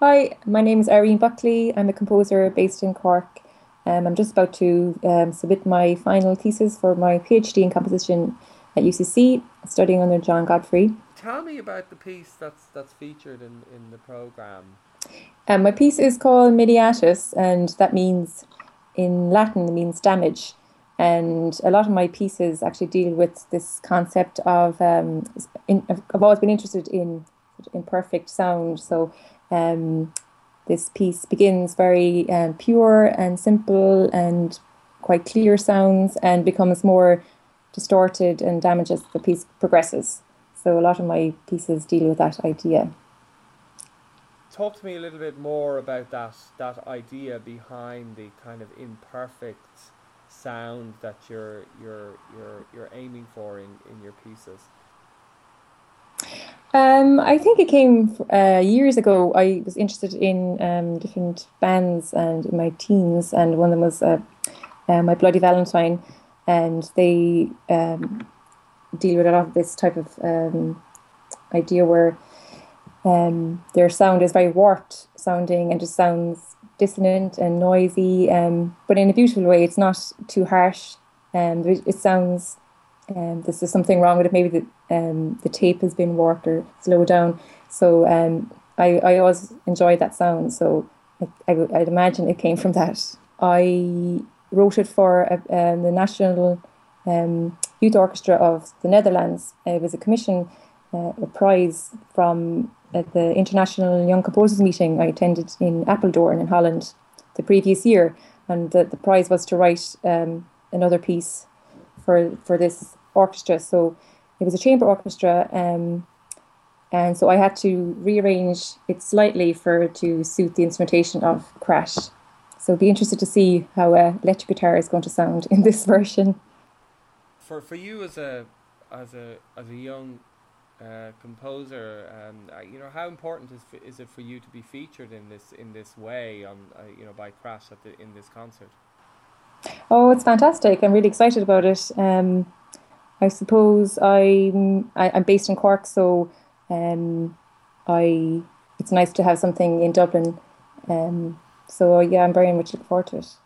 Hi, my name is Irene Buckley. I'm a composer based in Cork. I'm just about to submit my final thesis for my PhD in composition at UCC, studying under John Godfrey. Tell me about the piece that's featured in the program. My piece is called Mediatus, and that means, in Latin, it means damage. And a lot of my pieces actually deal with this concept of, I've always been interested in imperfect sound. So um, this piece begins very pure and simple and quite clear sounds and becomes more distorted and damaged as the piece progresses. So a lot of my pieces deal with that idea. Talk to me a little bit more about that idea behind the kind of imperfect sound that you're aiming for in your pieces. I think it came years ago. I was interested in different bands and in my teens, and one of them was My Bloody Valentine, and they deal with a lot of this type of idea where their sound is very warped sounding and just sounds dissonant and noisy, but in a beautiful way. It's not too harsh. It sounds this is something wrong with it. Maybe the tape has been warped or slowed down. So I always enjoyed that sound. So I'd imagine it came from that. I wrote it for the National Youth Orchestra of the Netherlands. It was a commission, a prize from the International Young Composers Meeting I attended in Apeldoorn in Holland the previous year. And the prize was to write another piece for this orchestra. So it was a chamber orchestra, and so I had to rearrange it slightly for to suit the instrumentation of Crash. So be interested to see how electric guitar is going to sound in this version. For you as a young composer, how important is it for you to be featured in this way on by Crash in this concert? Oh, it's fantastic! I'm really excited about it. I suppose I'm based in Cork, so um, I it's nice to have something in Dublin. So yeah, I'm very much looking forward to it.